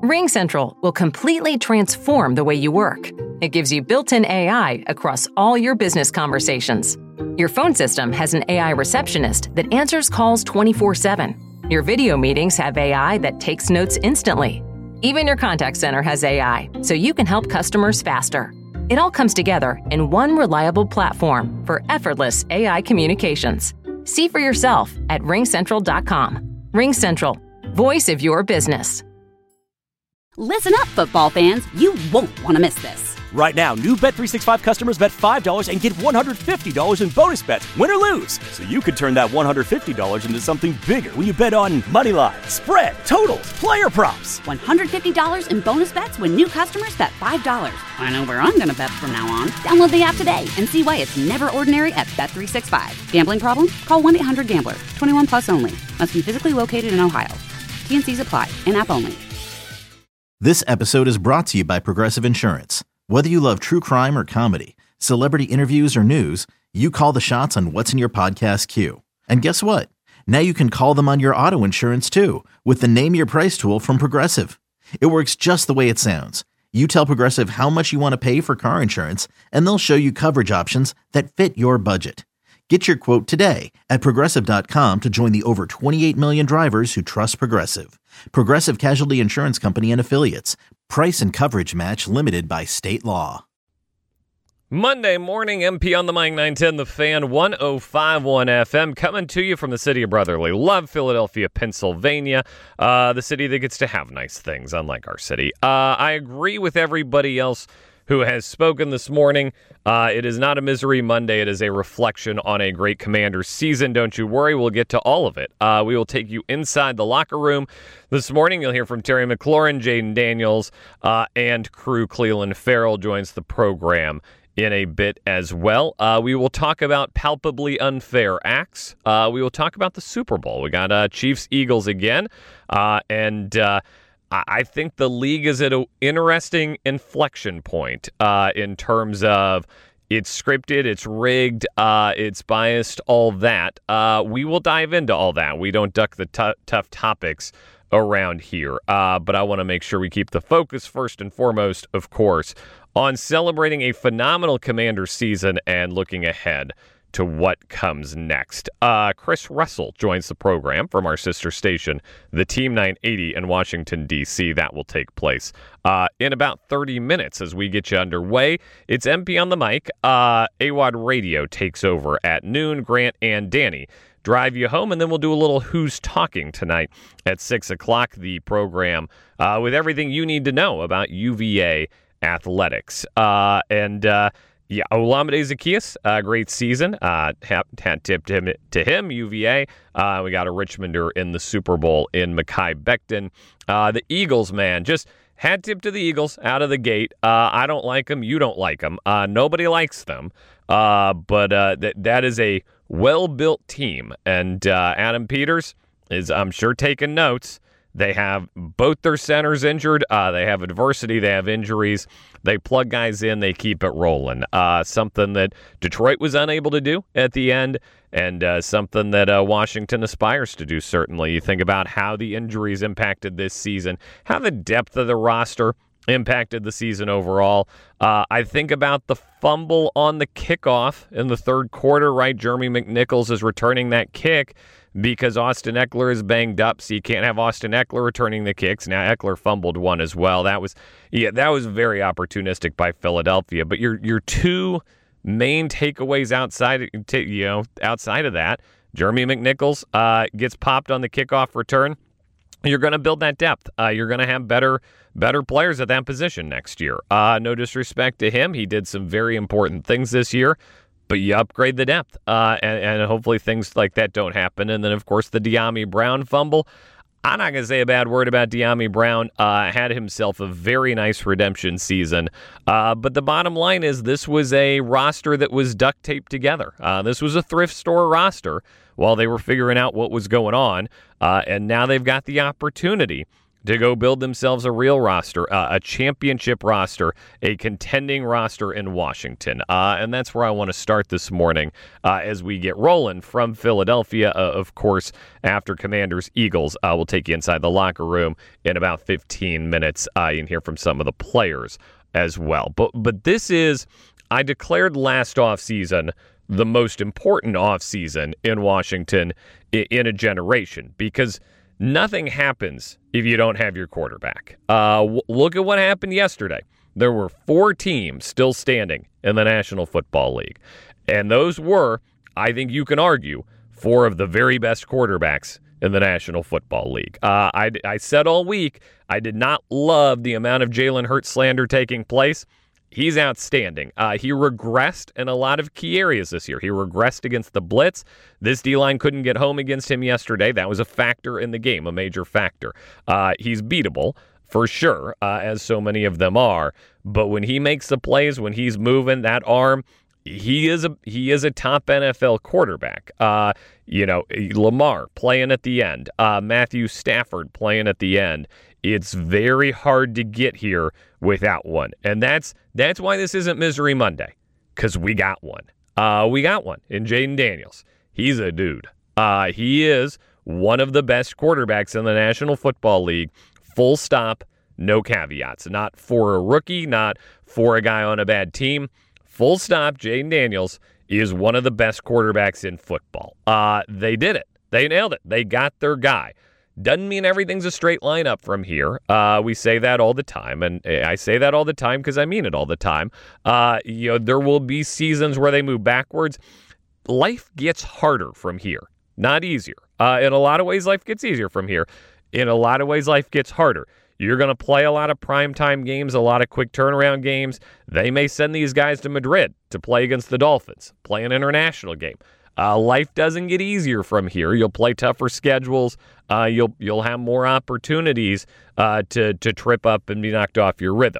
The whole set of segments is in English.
RingCentral will completely transform the way you work. It gives you built-in AI across all your business conversations. Your phone system has an AI receptionist that answers calls 24/7. Your video meetings have AI that takes notes instantly. Even your contact center has AI, so you can help customers faster. It all comes together in one reliable platform for effortless AI communications. See for yourself at ringcentral.com. RingCentral, voice of your business. Listen up, football fans. You won't want to miss this. Right now, new Bet365 customers bet $5 and get $150 in bonus bets, win or lose. So you could turn that $150 into something bigger when you bet on moneyline, spread, totals, player props. $150 in bonus bets when new customers bet $5. I know where I'm going to bet from now on. Download the app today and see why it's never ordinary at Bet365. Gambling problem? Call 1-800-GAMBLER. 21 plus only. Must be physically located in Ohio. T&Cs apply. In-app only. This episode is brought to you by Progressive Insurance. Whether you love true crime or comedy, celebrity interviews or news, you call the shots on what's in your podcast queue. And guess what? Now you can call them on your auto insurance too with the Name Your Price tool from Progressive. It works just the way it sounds. You tell Progressive how much you want to pay for car insurance, and they'll show you coverage options that fit your budget. Get your quote today at Progressive.com to join the over 28 million drivers who trust Progressive. Progressive Casualty Insurance Company and Affiliates. Price and coverage match limited by state law. Monday morning, MP on the Mic 910, The Fan, 105.1 FM, coming to you from the city of brotherly love, Philadelphia, Pennsylvania, the city that gets to have nice things, unlike our city. I agree with everybody else who has spoken this morning. It is not a Misery Monday. It is a reflection on a great Commanders season. Don't you worry. We'll get to all of it. We will take you inside the locker room. This morning, you'll hear from Terry McLaurin, Jaden Daniels, and crew Cleveland Farrell joins the program in a bit as well. We will talk about palpably unfair acts. We will talk about the Super Bowl. We got Chiefs-Eagles again, and I think the league is at an interesting inflection point in terms of it's scripted, it's rigged, it's biased, all that. We will dive into all that. We don't duck the tough topics around here, but I want to make sure we keep the focus first and foremost, of course, on celebrating a phenomenal Commander season and looking ahead to what comes next. Chris Russell joins the program from our sister station, the Team 980 in Washington, D.C. That will take place in about 30 minutes as we get you underway. It's MP on the Mic. AWOD Radio takes over at noon. Grant and Danny drive you home, and then we'll do a little Who's Talking tonight at 6 o'clock. The program with everything you need to know about UVA athletics. Yeah, Olamide Zaccheaus, great season. Hat tip to him, UVA. We got a Richmonder in the Super Bowl in Mekhi Becton. The Eagles, man, just hat tip to the Eagles out of the gate. I don't like them. You don't like them. Nobody likes them. But that is a well-built team. And Adam Peters is, I'm sure, taking notes. They have both their centers injured. They have adversity. They have injuries. They plug guys in. They keep it rolling. Something that Detroit was unable to do at the end, and something that Washington aspires to do, certainly. You think about how the injuries impacted this season, how the depth of the roster impacted the season overall. I think about the fumble on the kickoff in the third quarter, right? Jeremy McNichols is returning that kick because Austin Eckler is banged up, so you can't have Austin Eckler returning the kicks. Now Eckler fumbled one as well. That was very opportunistic by Philadelphia. But your two main takeaways outside of that, Jeremy McNichols gets popped on the kickoff return. You're going to build that depth. You're going to have better players at that position next year. No disrespect to him. He did some very important things this year, but you upgrade the depth, and hopefully things like that don't happen. And then, of course, the Dyami Brown fumble. I'm not going to say a bad word about Dyami Brown. Had himself a very nice redemption season. But the bottom line is this was a roster that was duct taped together. This was a thrift store roster while they were figuring out what was going on. And now they've got the opportunity to go build themselves a real roster, a championship roster, a contending roster in Washington. And that's where I want to start this morning as we get rolling from Philadelphia. Of course, after Commanders-Eagles, we'll take you inside the locker room in about 15 minutes. You can hear from some of the players as well. But this is, I declared last offseason the most important offseason in Washington in a generation, because nothing happens if you don't have your quarterback. Look at what happened yesterday. There were 4 teams still standing in the National Football League. And those were, I think you can argue, 4 of the very best quarterbacks in the National Football League. I said all week I did not love the amount of Jalen Hurts slander taking place. He's outstanding. He regressed in a lot of key areas this year. He regressed against the blitz. This D-line couldn't get home against him yesterday. That was a factor in the game, a major factor. He's beatable, for sure, as so many of them are. But when he makes the plays, when he's moving that arm, he is a top NFL quarterback. Lamar playing at the end. Matthew Stafford playing at the end. It's very hard to get here without one. And that's why this isn't Misery Monday, because we got one. We got one in Jayden Daniels. He's a dude. He is one of the best quarterbacks in the National Football League. Full stop, no caveats. Not for a rookie, not for a guy on a bad team. Full stop, Jayden Daniels is one of the best quarterbacks in football. They did it. They nailed it. They got their guy. Doesn't mean everything's a straight line up from here. We say that all the time, and I say that all the time because I mean it all the time. There will be seasons where they move backwards. Life gets harder from here, not easier. In a lot of ways, life gets easier from here. In a lot of ways, life gets harder. You're going to play a lot of primetime games, a lot of quick turnaround games. They may send these guys to Madrid to play against the Dolphins, play an international game. Life doesn't get easier from here. You'll play tougher schedules. You'll have more opportunities to trip up and be knocked off your rhythm.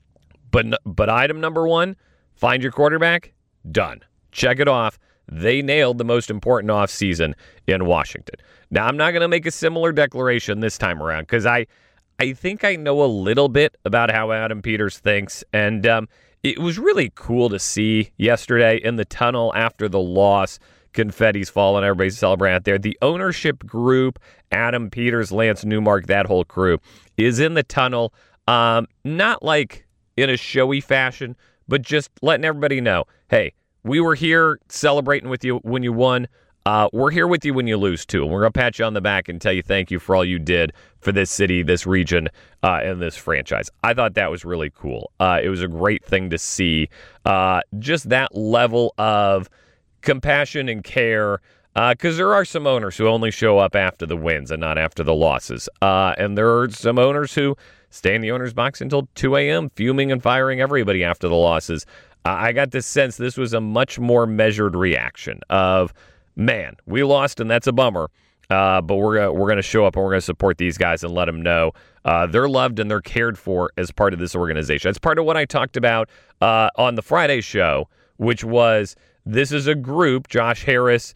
But item number 1, find your quarterback. Done. Check it off. They nailed the most important offseason in Washington. Now, I'm not going to make a similar declaration this time around because I think I know a little bit about how Adam Peters thinks, and it was really cool to see yesterday in the tunnel after the loss. Confetti's falling, everybody's celebrating out there. The ownership group, Adam Peters, Lance Newmark, that whole crew, is in the tunnel, not like in a showy fashion, but just letting everybody know, hey, we were here celebrating with you when you won. We're here with you when you lose, too. And we're going to pat you on the back and tell you thank you for all you did for this city, this region, and this franchise. I thought that was really cool. It was a great thing to see. Just that level of compassion and care, because there are some owners who only show up after the wins and not after the losses. And there are some owners who stay in the owner's box until 2 a.m., fuming and firing everybody after the losses. I got this sense this was a much more measured reaction of, man, we lost and that's a bummer, but we're going to show up and we're going to support these guys and let them know they're loved and they're cared for as part of this organization. It's part of what I talked about on the Friday show, which was this is a group, Josh Harris,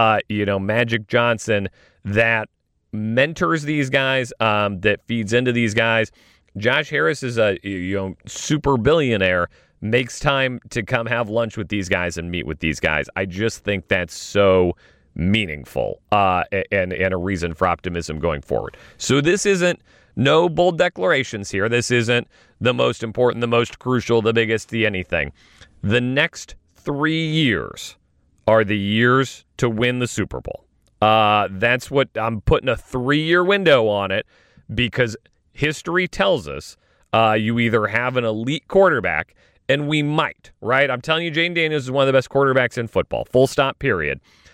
Magic Johnson, that mentors these guys, that feeds into these guys. Josh Harris is a super billionaire, makes time to come have lunch with these guys and meet with these guys. I just think that's so meaningful and a reason for optimism going forward. So this isn't no bold declarations here. This isn't the most important, the most crucial, the biggest, the anything. The next 3 years are the years to win the Super Bowl. That's what I'm putting a 3-year window on it because history tells us you either have an elite quarterback, and we might, right? I'm telling you, Jayden Daniels is one of the best quarterbacks in football, full stop, period.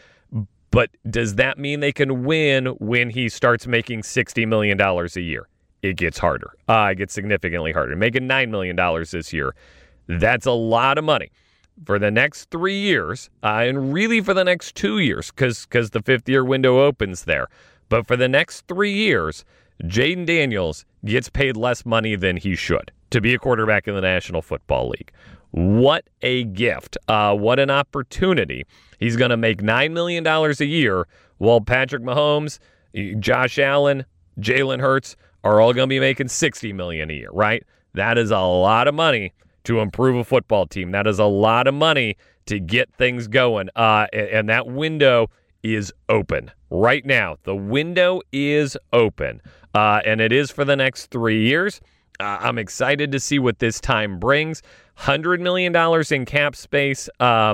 But does that mean they can win when he starts making $60 million a year? It gets harder. It gets significantly harder. Making $9 million this year, that's a lot of money. For the next 3 years, and really for the next 2 years, because the 5th-year window opens there. But for the next 3 years, Jayden Daniels gets paid less money than he should to be a quarterback in the National Football League. What a gift. What an opportunity. He's going to make $9 million a year while Patrick Mahomes, Josh Allen, Jalen Hurts are all going to be making $60 million a year, right? That is a lot of money to improve a football team. That is a lot of money to get things going. And that window is open right now. The window is open, and it is for the next 3 years. I'm excited to see what this time brings. $100 million in cap space,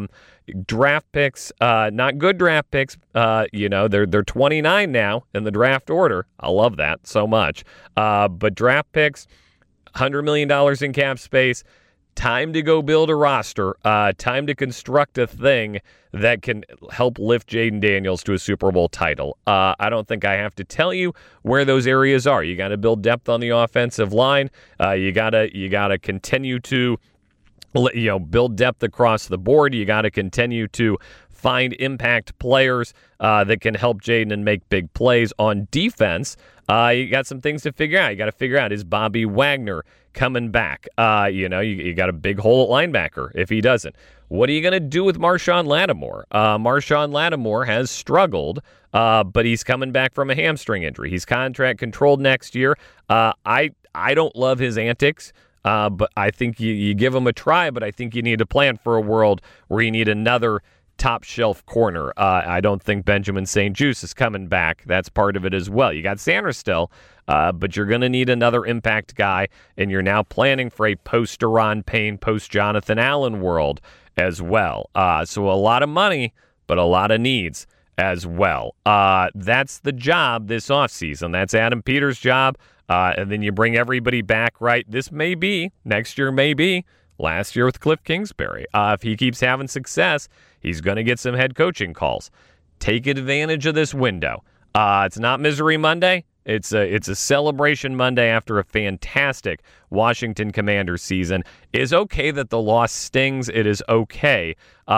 draft picks, not good draft picks. They're 29 now in the draft order. I love that so much. But draft picks, $100 million in cap space. Time to go build a roster. Time to construct a thing that can help lift Jayden Daniels to a Super Bowl title. I don't think I have to tell you where those areas are. You got to build depth on the offensive line. You gotta continue to build depth across the board. You got to continue to find impact players that can help Jayden and make big plays on defense. You got some things to figure out. You got to figure out, is Bobby Wagner coming back? You got a big hole at linebacker if he doesn't. What are you going to do with Marshawn Lattimore? Marshawn Lattimore has struggled, but he's coming back from a hamstring injury. He's contract controlled next year. I don't love his antics. But I think you give him a try, but I think you need to plan for a world where you need another top-shelf corner. I don't think Benjamin St-Juste is coming back. That's part of it as well. You got Sanders still, but you're going to need another impact guy, and you're now planning for a post-Daron Payne, post-Jonathan Allen world as well. So a lot of money, but a lot of needs as well. That's the job this offseason. That's Adam Peters' job. And then you bring everybody back, right? This may be, next year may be, last year with Cliff Kingsbury. If he keeps having success, he's going to get some head coaching calls. Take advantage of this window. It's not Misery Monday. It's a celebration Monday after a fantastic Washington Commanders season. It is okay that the loss stings. It is okay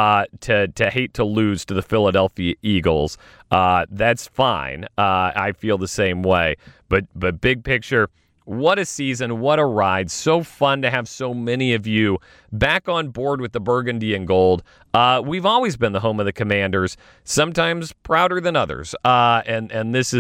to hate to lose to the Philadelphia Eagles. That's fine. I feel the same way. But big picture, what a season, what a ride. So fun to have so many of you back on board with the burgundy and gold. We've always been the home of the Commanders, sometimes prouder than others. And this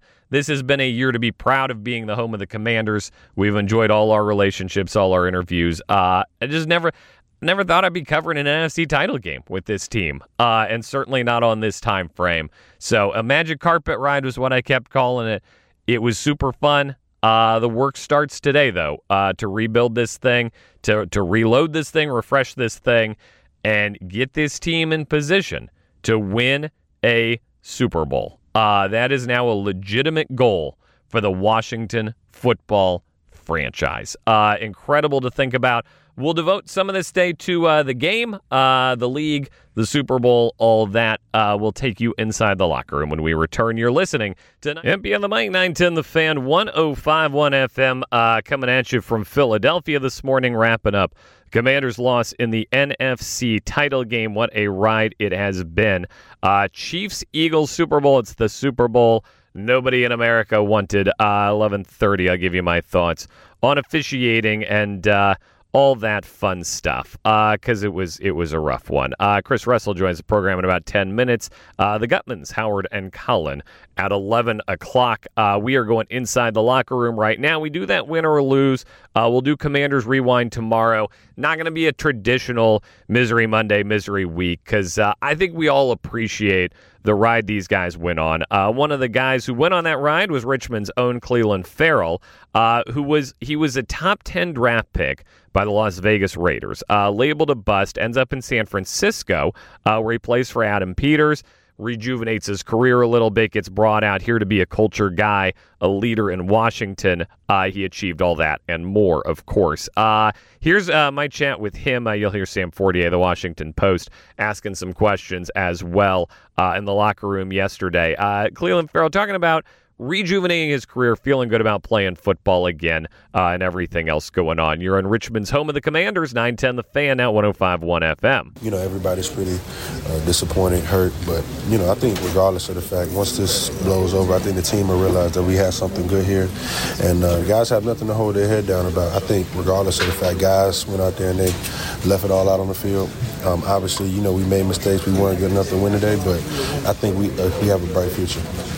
has been a year to be proud of being the home of the Commanders. We've enjoyed all our relationships, all our interviews. I just never thought I'd be covering an NFC title game with this team, and certainly not on this time frame. So a magic carpet ride was what I kept calling it. It was super fun. The work starts today, though, to rebuild this thing, to reload this thing, refresh this thing, and get this team in position to win a Super Bowl. That is now a legitimate goal for the Washington football franchise. Incredible to think about. We'll devote some of this day to the game, the league, the Super Bowl, all of that. We'll take you inside the locker room when we return. You're listening to MP on the Mic 910 The Fan, 105.1 FM, coming at you from Philadelphia this morning, wrapping up Commanders' loss in the NFC title game. What a ride it has been. Chiefs-Eagles Super Bowl. It's the Super Bowl nobody in America wanted. 11:30. I'll give you my thoughts on officiating and all that fun stuff, because it was a rough one. Chris Russell joins the program in about 10 minutes. The Gutmans, Howard and Colin, at 11 o'clock. We are going inside the locker room right now. We do that win or lose. We'll do Commanders Rewind tomorrow. Not going to be a traditional Misery Monday, Misery Week, because I think we all appreciate the ride these guys went on. One of the guys who went on that ride was Richmond's own Clelin Ferrell, who was a top 10 draft pick by the Las Vegas Raiders. Labeled a bust, ends up in San Francisco, where he plays for Adam Peters, rejuvenates his career a little bit, gets brought out here to be a culture guy, a leader in Washington. He achieved all that and more, of course. Here's my chat with him. You'll hear Sam Fortier, the Washington Post, asking some questions as well in the locker room yesterday. Clelin Ferrell talking about rejuvenating his career, feeling good about playing football again, and everything else going on. You're in Richmond's home of the Commanders, 910 The Fan, now 105.1 FM. Everybody's pretty disappointed, hurt, but, I think regardless of the fact, once this blows over, I think the team will realize that we have something good here, and guys have nothing to hold their head down about. I think regardless of the fact, guys went out there and they left it all out on the field. Obviously, we made mistakes. We weren't good enough to win today, but I think we have a bright future.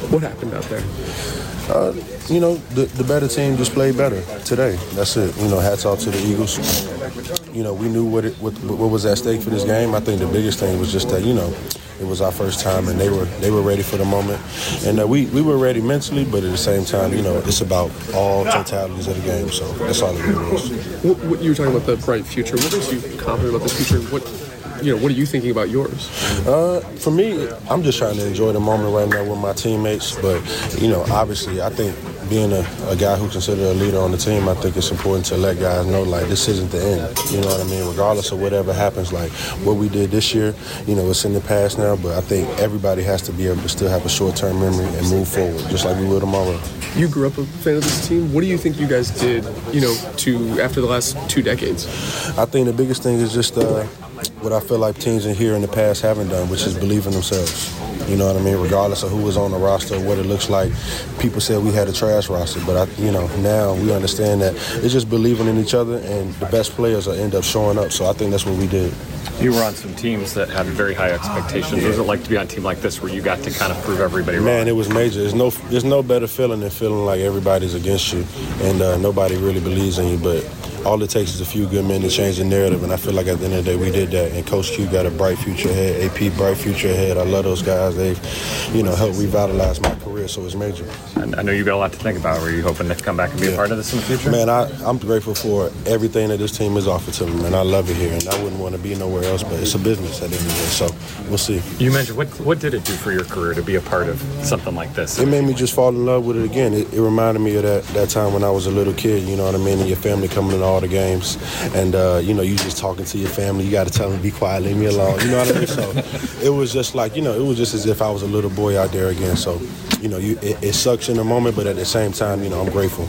What happened out there? The better team just played better today. That's it. Hats off to the Eagles. We knew what was at stake for this game. I think the biggest thing was just that, it was our first time, and they were ready for the moment. And we were ready mentally, but at the same time, it's about all totalities of the game. So that's all it really was. What you were talking about the bright future. What makes you confident about the future? What are you thinking about yours? For me, I'm just trying to enjoy the moment right now with my teammates. But, obviously, I think being a guy who's considered a leader on the team, I think it's important to let guys know, this isn't the end. You know what I mean? Regardless of whatever happens, what we did this year, it's in the past now. But I think everybody has to be able to still have a short-term memory and move forward, just like we will tomorrow. You grew up a fan of this team. What do you think you guys did, after the last 2 decades? I think the biggest thing is just what I feel like teams in here in the past haven't done, which is believe in themselves. You know what I mean? Regardless of who was on the roster, what it looks like. People said we had a trash roster, but now we understand that it's just believing in each other, and the best players will end up showing up. So I think that's what we did. You were on some teams that had very high expectations. What was it like to be on a team like this where you got to kind of prove everybody wrong? Man, it was major. There's no better feeling than feeling like everybody's against you and nobody really believes in you. But all it takes is a few good men to change the narrative, and I feel like at the end of the day we did that. And Coach Q got a bright future ahead, AP bright future ahead. I love those guys. They've, helped revitalize my career, so it's major. I know you got a lot to think about. Were you hoping to come back and be a part of this in the future? Man, I'm grateful for everything that this team has offered to me, and I love it here, and I wouldn't want to be nowhere else, but it's a business at the end of the day, so we'll see. You mentioned, what did it do for your career to be a part of something like this? It made me just fall in love with it again. It reminded me of that time when I was a little kid, you know what I mean, and your family coming to all the games, and, you just talking to your family. You got to tell them, be quiet, leave me alone, you know what I mean? So it was just like, it was just as if I was a little boy out there again. So, it sucks in the moment, but at the same time, I'm grateful.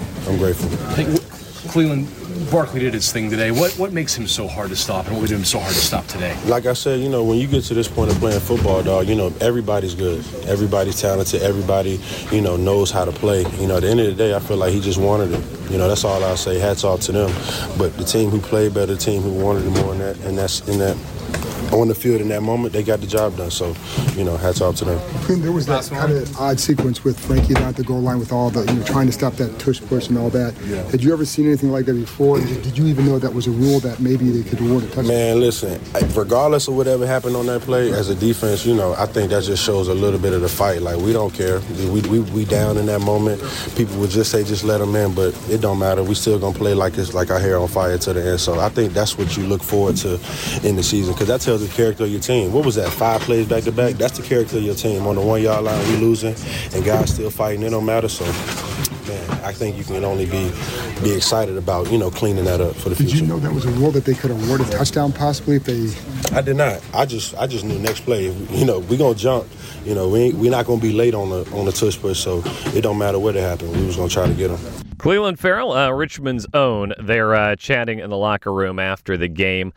Cleveland, Barkley did his thing today. What makes him so hard to stop, and what made him so hard to stop today? Like I said, when you get to this point of playing football, dog, everybody's good. Everybody's talented. Everybody, knows how to play. At the end of the day, I feel like he just wanted it. That's all I'll say. Hats off to them. But the team who played better, the team who wanted it more, and that's in that on the field in that moment, they got the job done. So, hats off to them. There was that kind of odd sequence with Frankie down at the goal line with all the, trying to stop that tush push and all that. Yeah. Had you ever seen anything like that before? Did you even know that was a rule that maybe they could award a touchdown? Man, listen, regardless of whatever happened on that play, as a defense, I think that just shows a little bit of the fight. Like, we don't care. We down in that moment. People would just say, just let them in, but it don't matter. We still going to play like it's like our hair on fire to the end. So I think that's what you look forward to in the season, because that tells the character of your team. What was that, 5 plays back-to-back? That's the character of your team. On the 1-yard line, we losing, and guys still fighting. It don't matter. So, man, I think you can only be excited about, cleaning that up for the future. Did you know that was a rule that they could award a touchdown possibly if they... I did not. I just knew next play, we going to jump. We're not going to be late on the tush push, so it don't matter what happened. We was going to try to get them. Clelin Ferrell, Richmond's own, they're chatting in the locker room after the game.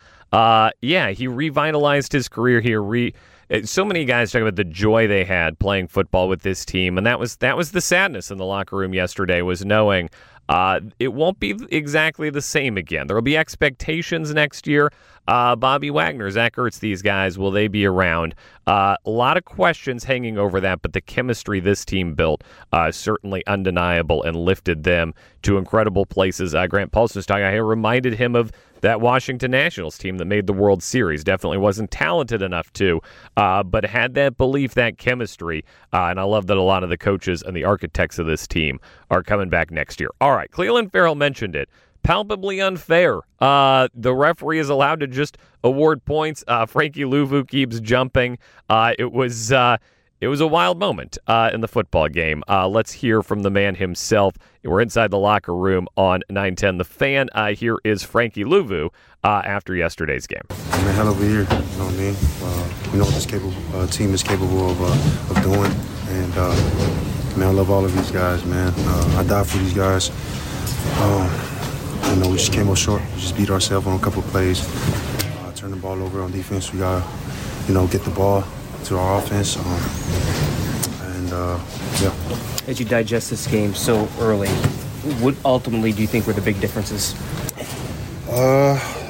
He revitalized his career here. So many guys talk about the joy they had playing football with this team, and that was the sadness in the locker room yesterday, was knowing it won't be exactly the same again. There will be expectations next year. Bobby Wagner, Zach Ertz, these guys, will they be around? A lot of questions hanging over that, but the chemistry this team built certainly undeniable and lifted them to incredible places. Grant Paulson's talking here, reminded him of that Washington Nationals team that made the World Series. Definitely wasn't talented enough to, but had that belief, that chemistry, and I love that a lot of the coaches and the architects of this team are coming back next year. All right, Clelin Ferrell mentioned it. Palpably unfair. The referee is allowed to just award points. Frankie Luvu keeps jumping. It was a wild moment in the football game. Let's hear from the man himself. We're inside the locker room on 910 The Fan. Here is Frankie Luvu after yesterday's game. I'm a hell of a year. You know what I mean? We know what this team is capable of doing. And, I love all of these guys, man. I die for these guys. We just came up short. We just beat ourselves on a couple of plays. Turn the ball over on defense. We got to, get the ball to our offense. As you digest this game so early, what ultimately do you think were the big differences?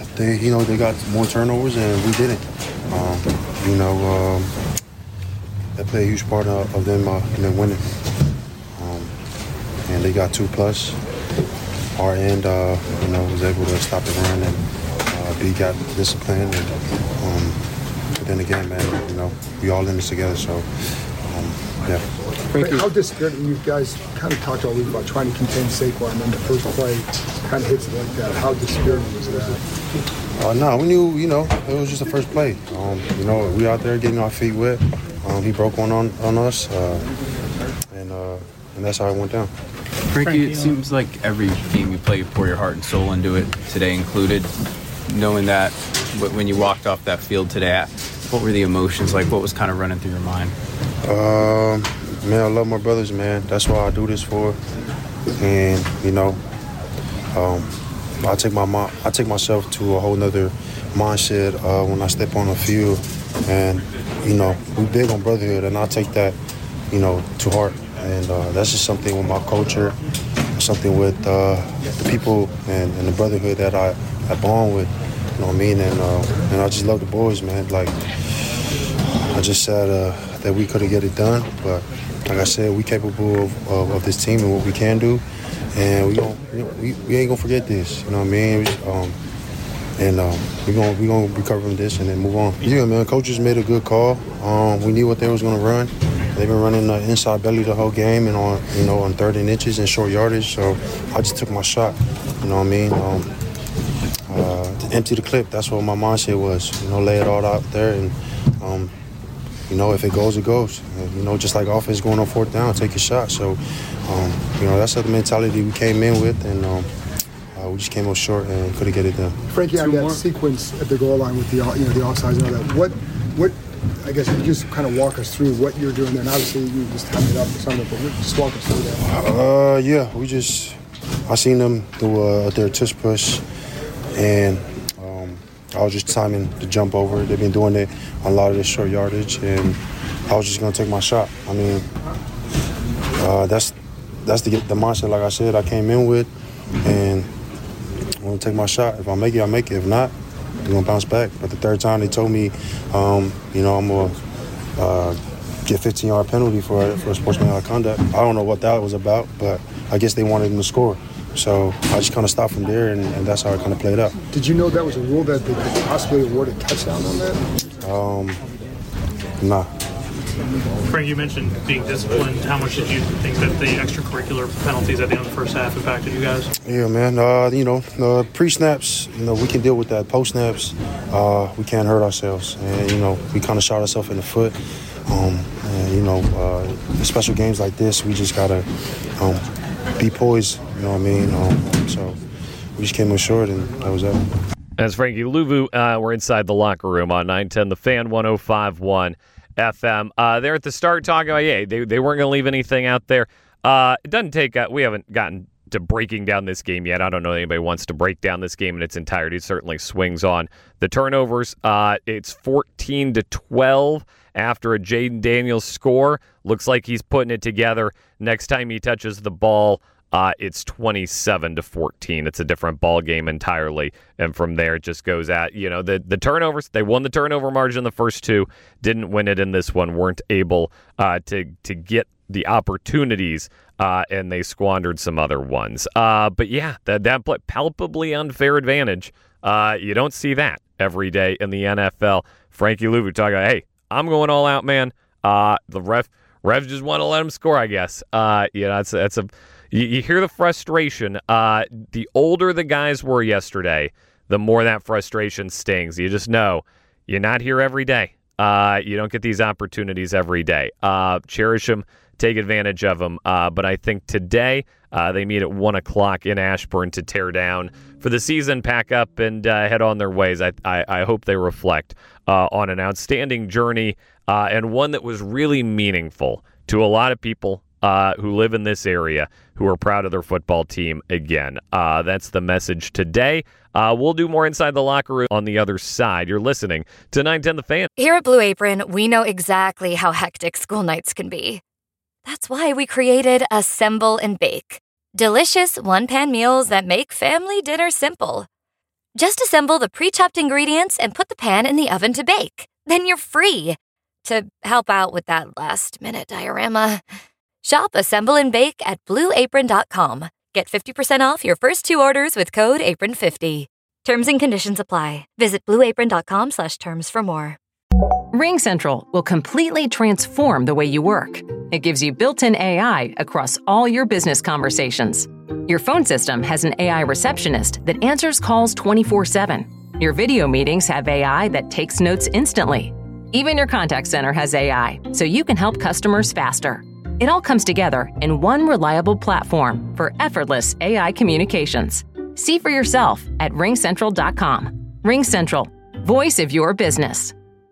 They got more turnovers and we didn't. that played a huge part of them winning. And they got 2+. Our end, was able to stop the run, and B got disciplined. And but then again, man, we all in this together. So, yeah. How dispirited, you guys kind of talked all week about trying to contain Saquon, and then the first play kind of hits it like that. How dispirited was that? No, we knew, it was just the first play. We out there getting our feet wet. He broke one on us, and that's how it went down. Frankie, it seems like every game you play, you pour your heart and soul into it, today included. Knowing that, when you walked off that field today, what were the emotions like? What was kind of running through your mind? Man, I love my brothers, man. That's why I do this for. And I take myself to a whole nother mindset when I step on the field. And we big on brotherhood, and I take that to heart. And that's just something with my culture, something with the people and the brotherhood that I bond with. You know what I mean? And I just love the boys, man. Like, I just said that we couldn't get it done, but like I said, we capable of this team and what we can do, and we ain't gonna forget this. You know what I mean? We gonna recover from this and then move on. Yeah, man. Coaches made a good call. We knew what they was gonna run. They've been running the inside belly the whole game, and on 3rd and inches and short yardage. So I just took my shot. You know what I mean? To empty the clip. That's what my mindset was. Lay it all out there, and if it goes, it goes. Just like offense going on 4th down, take your shot. So that's the mentality we came in with, and we just came up short and couldn't get it done. Frankie, on that sequence at the goal line with the offsides and all that, what I guess you just kind of walk us through what you're doing there. And obviously, you just timed it up or something, but just walk us through that. I seen them do their tush push, and I was just timing the jump over. They've been doing it on a lot of this short yardage, and I was just going to take my shot. I mean, that's the mindset, like I said, I came in with, and I'm going to take my shot. If I make it, I make it. If not, we're going to bounce back. But the 3rd time they told me, I'm going to get a 15-yard penalty for sportsmanlike conduct. I don't know what that was about, but I guess they wanted them to score. So I just kind of stopped from there, and that's how it kind of played out. Did you know that was a rule that they could possibly award a touchdown on that? Nah. Frank, you mentioned being disciplined. How much did you think that the extracurricular penalties at the end of the first half impacted you guys? Yeah, man. Pre-snaps, we can deal with that. Post-snaps, we can't hurt ourselves. And, we kind of shot ourselves in the foot. Special games like this, we just got to be poised, you know what I mean? So we just came up short, and that was it. As Frankie Luvu, we're inside the locker room on 910 The Fan, 105.1 FM. They're at the start talking about, they weren't going to leave anything out there. It doesn't take, we haven't gotten to breaking down this game yet. I don't know if anybody wants to break down this game in its entirety. It certainly swings on the turnovers. It's 14-12 after a Jaden Daniels score. Looks like he's putting it together. Next time he touches the ball, it's 27-14. It's a different ball game entirely. And from there, it just goes at, the turnovers. They won the turnover margin in the first two, didn't win it in this one, weren't able to get the opportunities, and they squandered some other ones. But yeah, that palpably unfair advantage. You don't see that every day in the NFL. Frankie Luvu talking about, hey, I'm going all out, man. The refs just want to let him score, I guess. You hear the frustration. The older the guys were yesterday, the more that frustration stings. You just know you're not here every day. You don't get these opportunities every day. Cherish them, take advantage of them. But I think today they meet at 1 o'clock in Ashburn to tear down for the season, pack up, and head on their ways. I hope they reflect on an outstanding journey and one that was really meaningful to a lot of people who live in this area who are proud of their football team again. That's the message today. We'll do more inside the locker room on the other side. You're listening to 910 The Fan. Here at Blue Apron, we know exactly how hectic school nights can be. That's why we created Assemble and Bake. Delicious one-pan meals that make family dinner simple. Just assemble the pre-chopped ingredients and put the pan in the oven to bake. Then you're free. to help out with that last-minute diorama, shop Assemble and Bake at BlueApron.com. Get 50% off your first 2 orders with code APRON50. Terms and conditions apply. Visit BlueApron.com/terms for more. RingCentral will completely transform the way you work. It gives you built-in AI across all your business conversations. Your phone system has an AI receptionist that answers calls 24/7. Your video meetings have AI that takes notes instantly. Even your contact center has AI, so you can help customers faster. It all comes together in one reliable platform for effortless AI communications. See for yourself at ringcentral.com. RingCentral, voice of your business.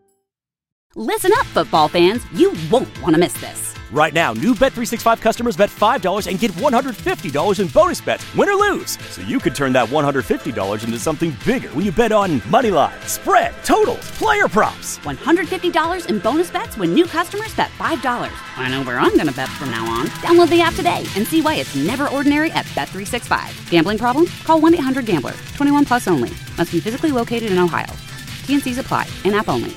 Listen up, football fans. You won't want to miss this. Right now, new Bet365 customers bet $5 and get $150 in bonus bets, win or lose. So you could turn that $150 into something bigger when you bet on moneyline, spread, totals, player props. $150 in bonus bets when new customers bet $5. I know where I'm going to bet from now on. Download the app today and see why it's never ordinary at Bet365. Gambling problem? Call 1-800-GAMBLER. 21 plus only. Must be physically located in Ohio. T&Cs apply. In-app only.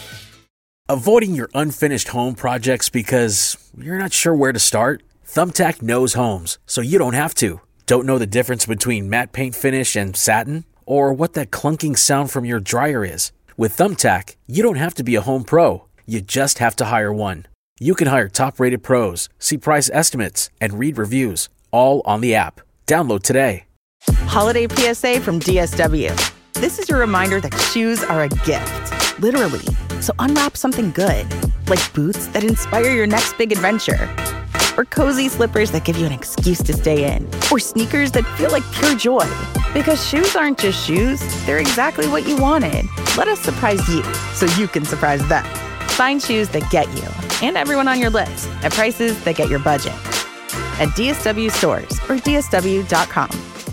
Avoiding your unfinished home projects because you're not sure where to start? Thumbtack knows homes, so you don't have to. Don't know the difference between matte paint finish and satin? Or what that clunking sound from your dryer is? With Thumbtack, you don't have to be a home pro. You just have to hire one. You can hire top-rated pros, see price estimates, and read reviews, all on the app. Download today. Holiday PSA from DSW. This is your reminder that shoes are a gift, literally. So unwrap something good, like boots that inspire your next big adventure, or cozy slippers that give you an excuse to stay in, or sneakers that feel like pure joy. Because shoes aren't just shoes, they're exactly what you wanted. Let us surprise you so you can surprise them. Find shoes that get you and everyone on your list at prices that get your budget. At DSW stores or DSW.com.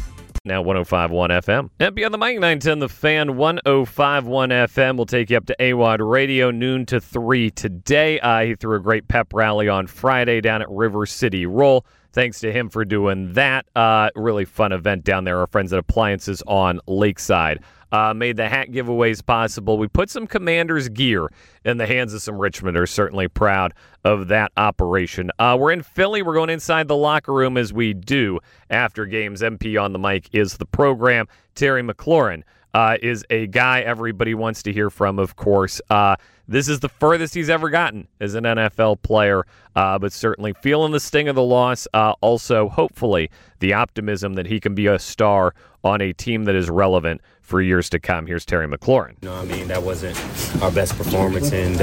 Now 105.1 FM. MP on the mic, 910 The Fan, 105.1 FM. We'll take you up to AWOD Radio, noon to 3 today. He threw a great pep rally on Friday down at River City Roll. Thanks to him for doing that. Really fun event down there. Our friends at Appliances on Lakeside made the hat giveaways possible. We put some Commanders gear in the hands of some Richmonders. Certainly proud of that operation. We're in Philly. We're going inside the locker room as we do after games. MP on the mic is the program. Terry McLaurin is a guy everybody wants to hear from, of course. This is the furthest he's ever gotten as an NFL player, but certainly feeling the sting of the loss. Also, hopefully, the optimism that he can be a star on a team that is relevant for years to come. Here's Terry McLaurin. That wasn't our best performance, and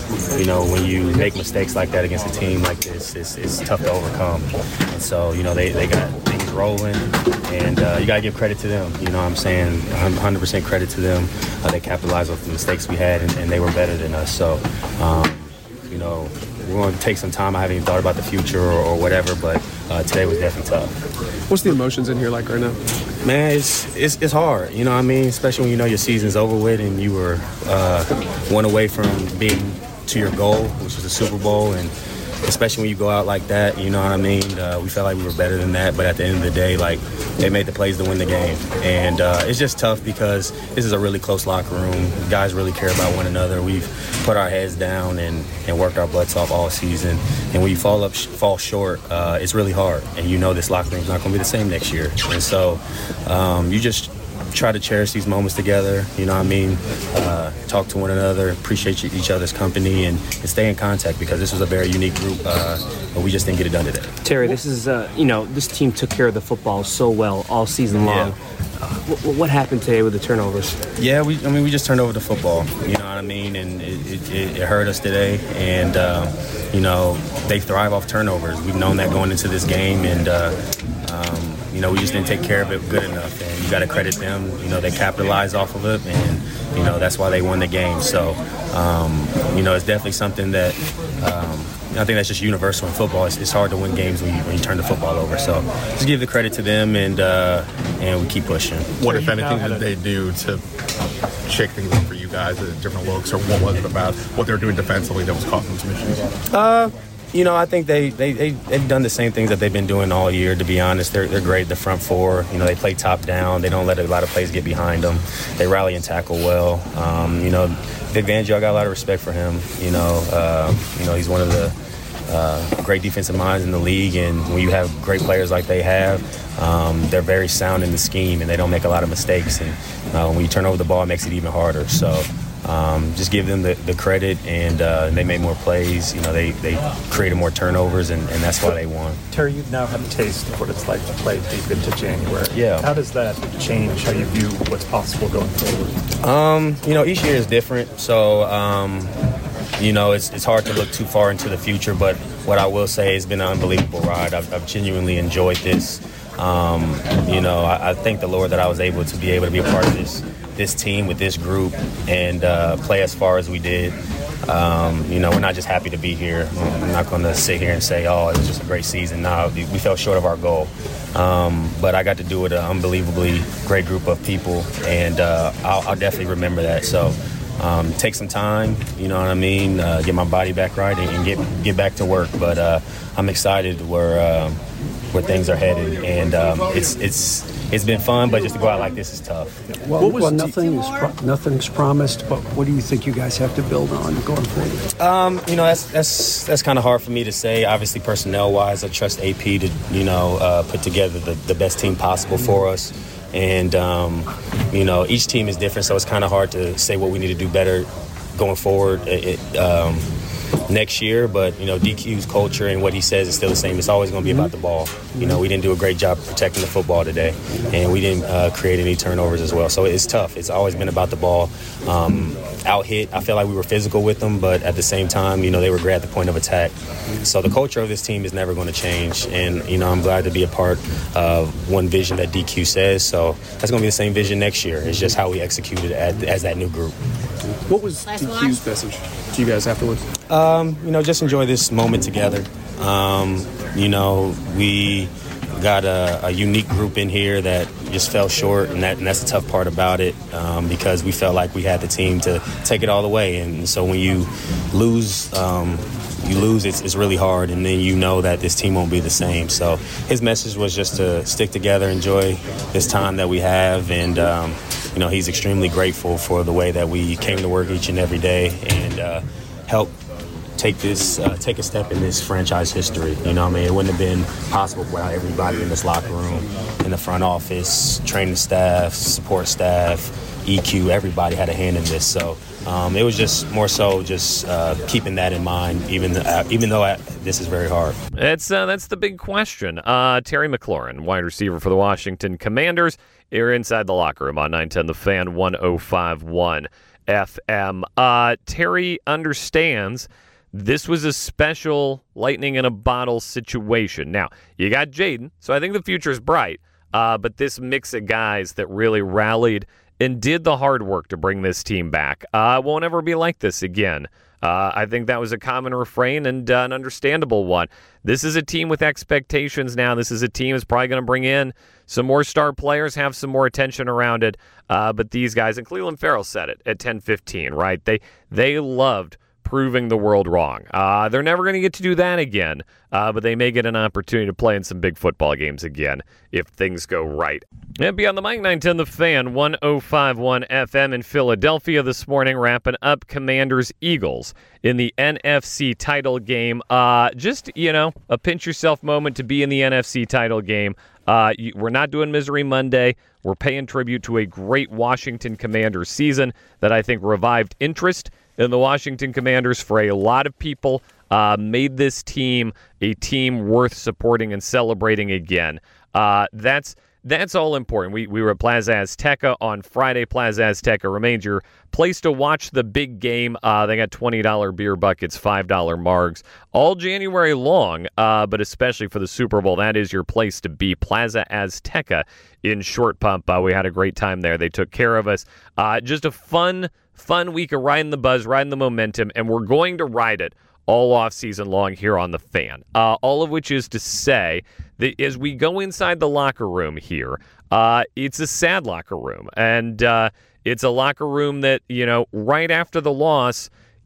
when you make mistakes like that against a team like this, it's tough to overcome. And so, they got things rolling, and you got to give credit to them. You know what I'm saying? 100% credit to them. They capitalized off the mistakes we had, and they were better than us. So, we're going to take some time. I haven't even thought about the future or whatever, but today was definitely tough. What's the emotions in here like right now? Man, it's hard, you know what I mean? Especially when you know your season's over with and you were one away from being to your goal, which was the Super Bowl, and especially when you go out like that, you know what I mean? We felt like we were better than that, but at the end of the day, they made the plays to win the game. And it's just tough because this is a really close locker room. Guys really care about one another. We've put our heads down and worked our butts off all season. And when you fall short, it's really hard. And you know this locker room's not going to be the same next year. And so you just try to cherish these moments together, you know what I mean? Talk to one another, appreciate each other's company, and stay in contact because this was a very unique group, but we just didn't get it done today. Terry, this is, this team took care of the football so well all season long. What happened today with the turnovers? Yeah, we just turned over the football, you know what I mean? And it hurt us today, and, they thrive off turnovers. We've known that going into this game, and, we just didn't take care of it good enough, and you got to credit them. They capitalized off of it, and, that's why they won the game. So, it's definitely something that I think that's just universal in football. It's hard to win games when you turn the football over. So just give the credit to them, and we keep pushing. What, if anything, did they do to shake things up for you guys at different looks, or what was it about what they were doing defensively that was causing some issues? I think they've done the same things that they've been doing all year, to be honest. They're great at the front four. They play top down. They don't let a lot of plays get behind them. They rally and tackle well. Vic Fangio, I got a lot of respect for him. He's one of the great defensive minds in the league, and when you have great players like they have, they're very sound in the scheme, and they don't make a lot of mistakes. And when you turn over the ball, it makes it even harder. So just give them the credit, and they made more plays. They created more turnovers, and that's why they won. Terry, you've now had a taste of what it's like to play deep into January. Yeah. How does that change how you view what's possible going forward? Each year is different, so it's hard to look too far into the future. But what I will say, it's been an unbelievable ride. I've genuinely enjoyed this. I thank the Lord that I was able to be a part of this team with this group and play as far as we did. We're not just happy to be here. I'm not going to sit here and say, it was just a great season. No, we fell short of our goal. But I got to do it with an unbelievably great group of people, and I'll definitely remember that. So take some time, get my body back right and get back to work. But I'm excited where things are headed, and it's been fun, but just to go out like this is tough. Well, nothing's promised, but what do you think you guys have to build on going forward? That's kind of hard for me to say. Obviously, personnel-wise, I trust AP to put together the best team possible for us. And, each team is different, so it's kind of hard to say what we need to do better going forward next year. But, DQ's culture and what he says is still the same. It's always going to be about the ball. We didn't do a great job protecting the football today, and we didn't create any turnovers as well. So it's tough. It's always been about the ball. Out-hit, I feel like we were physical with them, but at the same time, they were great at the point of attack. So the culture of this team is never going to change, and, I'm glad to be a part of one vision that DQ says. So that's going to be the same vision next year. It's just how we execute it as that new group. What was DQ's message to you guys afterwards? Just enjoy this moment together. We got a unique group in here that just fell short, and that's the tough part about it, because we felt like we had the team to take it all the way. And so when you lose, it's really hard, and then that this team won't be the same. So his message was just to stick together, enjoy this time that we have, and he's extremely grateful for the way that we came to work each and every day and help take a step in this franchise history. It wouldn't have been possible without everybody in this locker room, in the front office, training staff, support staff, EQ, everybody had a hand in this. So it was just more so just keeping that in mind, even though this is very hard. That's the big question. Terry McLaurin, wide receiver for the Washington Commanders. You're inside the locker room on 910 The Fan, 105.1 FM. Terry understands this was a special lightning in a bottle situation. Now, you got Jaden, so I think the future is bright. But this mix of guys that really rallied and did the hard work to bring this team back won't ever be like this again. I think that was a common refrain and an understandable one. This is a team with expectations now. This is a team that's probably going to bring in some more star players, have some more attention around it. But these guys, and Cleveland Farrell said it at 10:15, right? They loved proving the world wrong. They're never going to get to do that again, but they may get an opportunity to play in some big football games again if things go right. And beyond the mic, 910 The Fan, 105.1 FM in Philadelphia this morning, wrapping up Commanders-Eagles in the NFC title game. Just, a pinch-yourself moment to be in the NFC title game. We're not doing Misery Monday. We're paying tribute to a great Washington Commanders season that I think revived interest in the Washington Commanders for a lot of people, made this team a team worth supporting and celebrating again. That's all important. We were at Plaza Azteca on Friday. Plaza Azteca remains your place to watch the big game. They got $20 beer buckets, $5 margs, all January long, but especially for the Super Bowl, that is your place to be. Plaza Azteca in Short Pump. We had a great time there. They took care of us. Just a fun week of riding the buzz, riding the momentum, and we're going to ride it all off season long here on The Fan. All of which is to say that as we go inside the locker room here, it's a sad locker room. And it's a locker room that, right after the loss,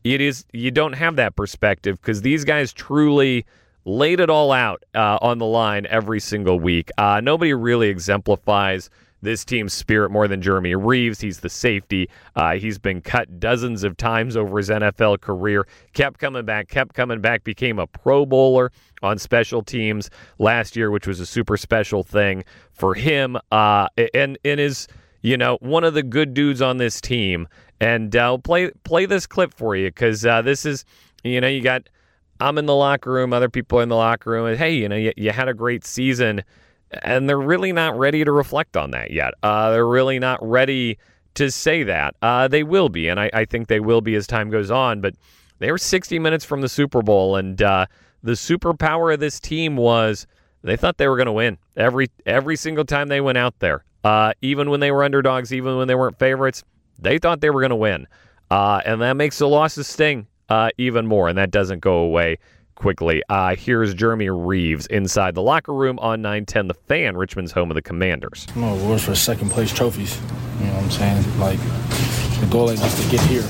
you don't have that perspective because these guys truly laid it all out on the line every single week. Nobody really exemplifies this team's spirit more than Jeremy Reaves. He's the safety. He's been cut dozens of times over his NFL career. Kept coming back, became a Pro Bowler on special teams last year, which was a super special thing for him. And is, one of the good dudes on this team. And I'll play this clip for you because this is, you got, I'm in the locker room, other people are in the locker room, and hey, you had a great season. And they're really not ready to reflect on that yet. They're really not ready to say that. They will be, and I think they will be as time goes on. But they were 60 minutes from the Super Bowl, and the superpower of this team was they thought they were going to win every single time they went out there. Even when they were underdogs, even when they weren't favorites, they thought they were going to win. And that makes the losses sting even more, and that doesn't go away quickly. Here's Jeremy Reaves inside the locker room on 910 The Fan, Richmond's home of the Commanders. No awards for second place trophies. You know what I'm saying? Like, the goal ain't just to get here.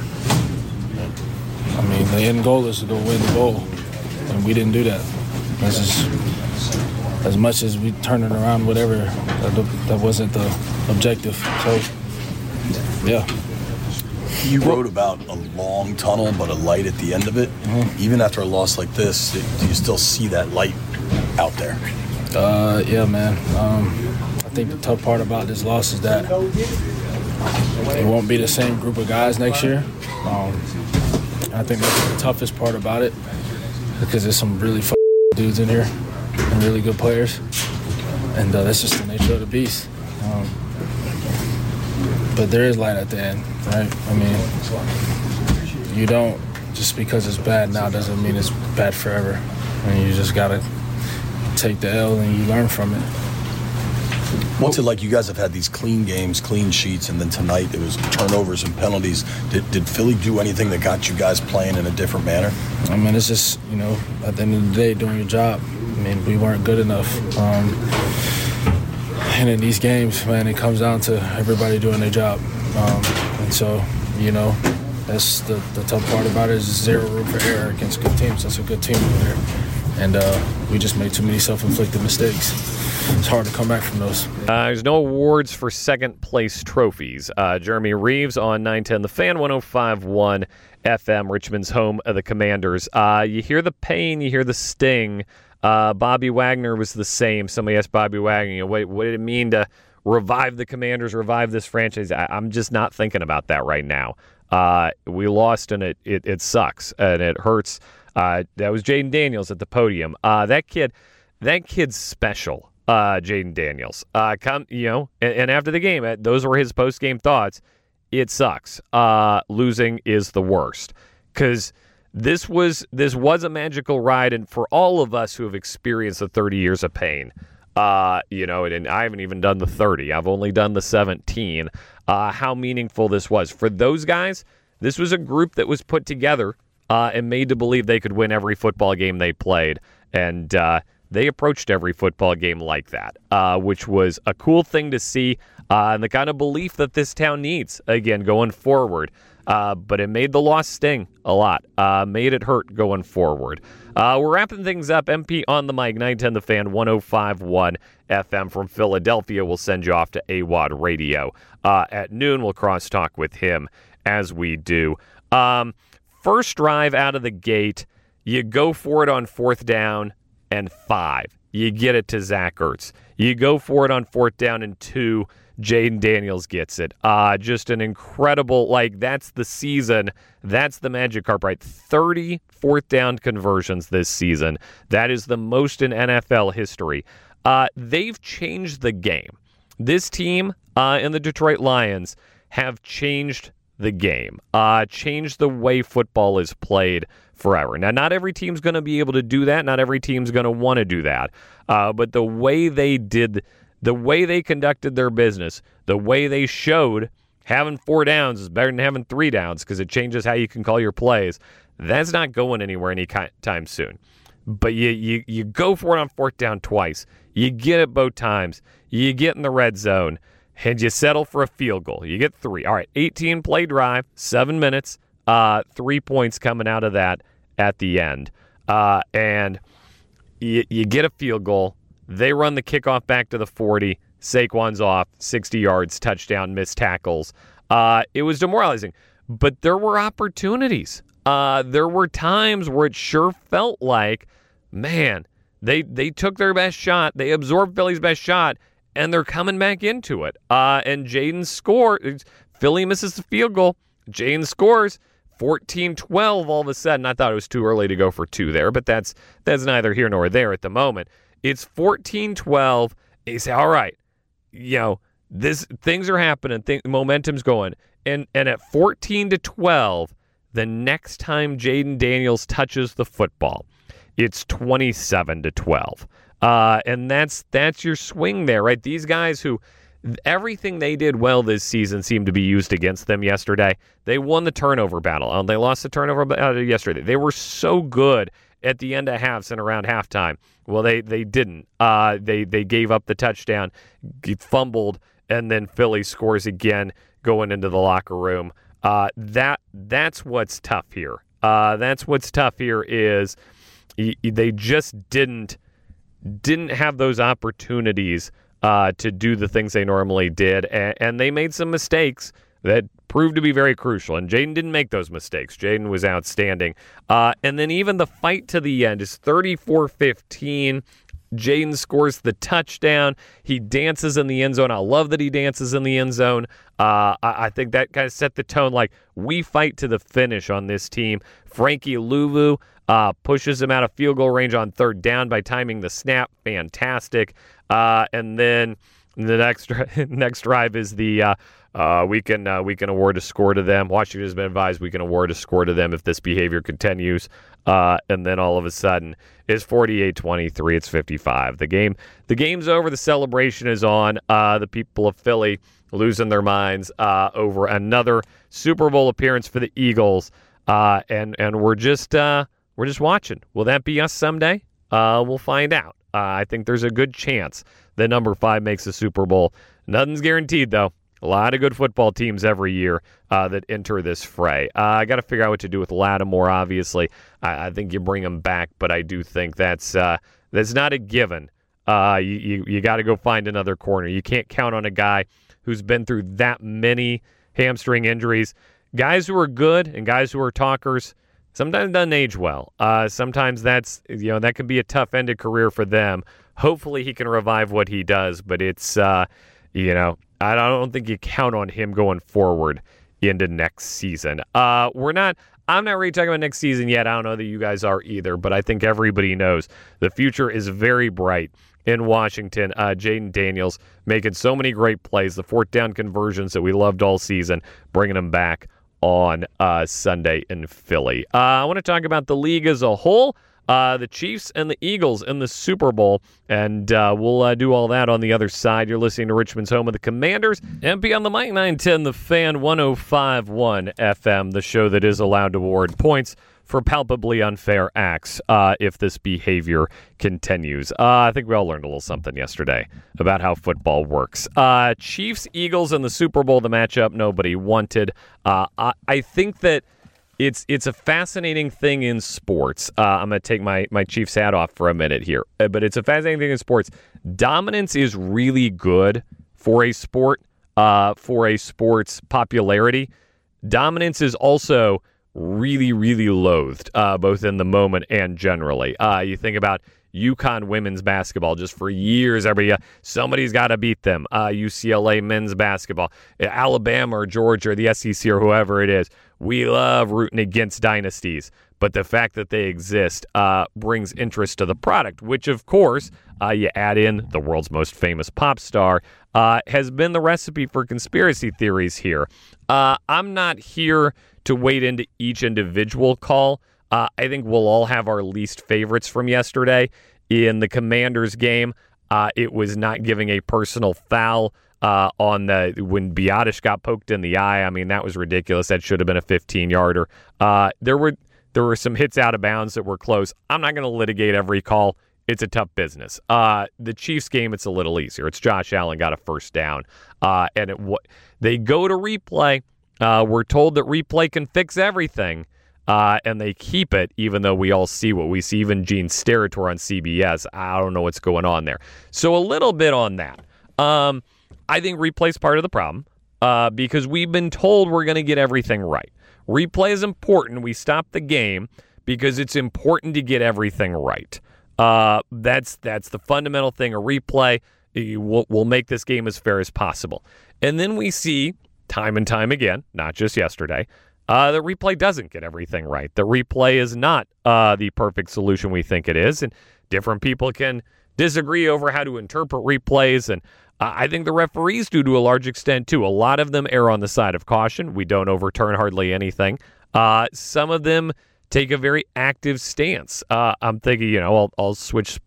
I mean, the end goal is to go win the bowl, and we didn't do that. This is, as much as we turn it around, whatever, that wasn't the objective. So, yeah. You wrote about a long tunnel, but a light at the end of it. Mm-hmm. Even after a loss like this, do you still see that light out there? Yeah, man. I think the tough part about this loss is that it won't be the same group of guys next year. I think that's the toughest part about it because there's some really dudes in here and really good players, and that's just the nature of the beast. But there is light at the end, right? I mean, you don't, just because it's bad now doesn't mean it's bad forever. I mean, you just got to take the L and you learn from it. What's it like? You guys have had these clean games, clean sheets, and then tonight it was turnovers and penalties. Did Philly do anything that got you guys playing in a different manner? I mean, it's just, at the end of the day, doing your job. I mean, we weren't good enough. And in these games, man, it comes down to everybody doing their job. And so, that's the tough part about it is zero room for error against good teams. That's a good team over there. And we just made too many self-inflicted mistakes. It's hard to come back from those. There's no awards for second-place trophies. Jeremy Reaves on 910 The Fan, 105.1 FM, Richmond's home of the Commanders. You hear the pain, you hear the sting. Bobby Wagner was the same. Somebody asked Bobby Wagner, what did it mean to revive the Commanders, revive this franchise? I'm just not thinking about that right now. We lost, and it sucks, and it hurts. That was Jaden Daniels at the podium. That kid's special, Jaden Daniels. And after the game, those were his post-game thoughts. It sucks. Losing is the worst because this was a magical ride, and for all of us who have experienced the 30 years of pain, and I haven't even done the 30. I've only done the 17. How meaningful this was. For those guys, this was a group that was put together and made to believe they could win every football game they played, and they approached every football game like that, which was a cool thing to see, and the kind of belief that this town needs, again, going forward. But it made the loss sting a lot, made it hurt going forward. We're wrapping things up. MP on the mic, 910 The Fan, 105.1 FM from Philadelphia. We'll send you off to AWOD Radio. At noon, we'll crosstalk with him as we do. First drive out of the gate, you go for it on 4th down and 5. You get it to Zach Ertz. You go for it on 4th down and 2. Jaden Daniels gets it. Just an incredible, that's the season. That's the magic carpet, right? 30 4th down conversions this season. That is the most in NFL history. They've changed the game. This team and the Detroit Lions have changed the game, changed the way football is played forever. Now, not every team's going to be able to do that. Not every team's going to want to do that. But the way they did, the way they conducted their business, the way they showed having 4 downs is better than having 3 downs because it changes how you can call your plays. That's not going anywhere anytime soon. But you go for it on 4th down twice. You get it both times. You get in the red zone, and you settle for a field goal. You get 3. All right, 18-play drive, 7 minutes. 3 points coming out of that at the end. And you get a field goal. They run the kickoff back to the 40. Saquon's off, 60 yards, touchdown, missed tackles. It was demoralizing. But there were opportunities. There were times where it sure felt like, man, they took their best shot. They absorbed Philly's best shot, and they're coming back into it. And Jaden scored. Philly misses the field goal. Jaden scores 14-12 all of a sudden. I thought it was too early to go for 2 there, but that's neither here nor there at the moment. It's 14-12. You say, all right, things are happening. Momentum's going. And at 14-12, the next time Jaden Daniels touches the football, it's 27-12. And that's your swing there, right? These guys who everything they did well this season seemed to be used against them yesterday. They won the turnover battle. They lost the turnover battle yesterday. They were so good at the end of halves and around halftime. Well, they didn't. They gave up the touchdown, fumbled, and then Philly scores again going into the locker room. That's what's tough here. That's what's tough here is they just didn't have those opportunities to do the things they normally did, and they made some mistakes that proved to be very crucial, and Jaden didn't make those mistakes. Jaden was outstanding. And then even the fight to the end is 34-15. Jaden scores the touchdown. He dances in the end zone. I love that he dances in the end zone. I think that kind of set the tone, like, we fight to the finish on this team. Frankie Luvu pushes him out of field goal range on 3rd down by timing the snap. Fantastic. And then the next drive is the we can award a score to them. Washington has been advised we can award a score to them if this behavior continues. And then all of a sudden it's 48-23. It's 55. The game's over. The celebration is on. The people of Philly losing their minds over another Super Bowl appearance for the Eagles. And we're just watching. Will that be us someday? We'll find out. I think there's a good chance that number 5 makes the Super Bowl. Nothing's guaranteed, though. A lot of good football teams every year that enter this fray. I got to figure out what to do with Lattimore, obviously. I think you bring him back, but I do think that's not a given. You got to go find another corner. You can't count on a guy who's been through that many hamstring injuries. Guys who are good and guys who are talkers sometimes doesn't age well. Sometimes that can be a tough ended career for them. Hopefully he can revive what he does, but it's I don't think you count on him going forward into next season. I'm not really talking about next season yet. I don't know that you guys are either, but I think everybody knows the future is very bright in Washington. Jaden Daniels making so many great plays, the 4th down conversions that we loved all season, bringing them back on Sunday in Philly. I want to talk about the league as a whole, the Chiefs and the Eagles in the Super Bowl, and we'll do all that on the other side. You're listening to Richmond's home of the Commanders, MP on the Mic 910, The Fan 105.1 FM, the show that is allowed to award points for palpably unfair acts if this behavior continues. I think we all learned a little something yesterday about how football works. Chiefs, Eagles in the Super Bowl, the matchup nobody wanted. I think that it's a fascinating thing in sports. I'm going to take my Chiefs hat off for a minute here, but it's a fascinating thing in sports. Dominance is really good for a sport, for a sport's popularity. Dominance is also really, really loathed, both in the moment and generally. You think about UConn women's basketball, just for years, somebody's got to beat them. UCLA men's basketball, Alabama or Georgia or the SEC or whoever it is. We love rooting against dynasties, but the fact that they exist brings interest to the product, which, of course, you add in the world's most famous pop star, has been the recipe for conspiracy theories here. I'm not here to wade into each individual call. I think we'll all have our least favorites from yesterday. In the Commanders game, it was not giving a personal foul when Biadasz got poked in the eye. I mean, that was ridiculous. That should have been a 15-yarder. There were some hits out of bounds that were close. I'm not going to litigate every call. It's a tough business. The Chiefs game, it's a little easier. It's Josh Allen got a 1st down. They go to replay. We're told that replay can fix everything, and they keep it, even though we all see what we see. Even Gene Steratore on CBS, I don't know what's going on there. So a little bit on that. I think replay's part of the problem because we've been told we're going to get everything right. Replay is important. We stop the game because it's important to get everything right. That's the fundamental thing. A replay will make this game as fair as possible. And then we see time and time again, not just yesterday, the replay doesn't get everything right. The replay is not the perfect solution we think it is, and different people can disagree over how to interpret replays, and I think the referees do to a large extent too. A lot of them err on the side of caution. We don't overturn hardly anything. Some of them take a very active stance. I'm thinking, I'll switch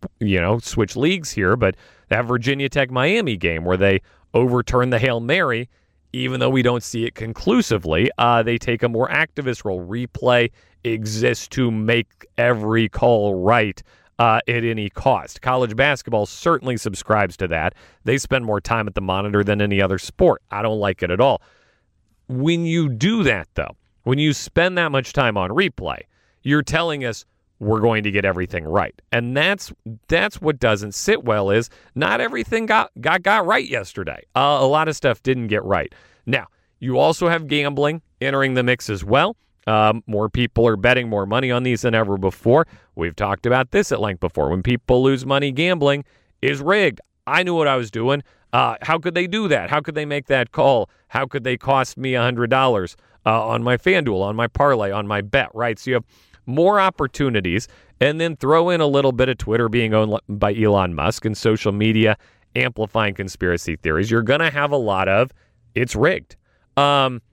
leagues here, but that Virginia Tech Miami game where they overturn the Hail Mary, even though we don't see it conclusively, they take a more activist role. Replay exists to make every call right at any cost. College basketball certainly subscribes to that. They spend more time at the monitor than any other sport. I don't like it at all. When you do that, though, when you spend that much time on replay, you're telling us we're going to get everything right. And that's what doesn't sit well is not everything got right yesterday. A lot of stuff didn't get right. Now, you also have gambling entering the mix as well. More people are betting more money on these than ever before. We've talked about this at length before. When people lose money gambling is rigged. I knew what I was doing. How could they do that? How could they make that call? How could they cost me $100 on my FanDuel, on my parlay, on my bet, right? So you have more opportunities, and then throw in a little bit of Twitter being owned by Elon Musk and social media amplifying conspiracy theories. You're going to have a lot of it's rigged. I'm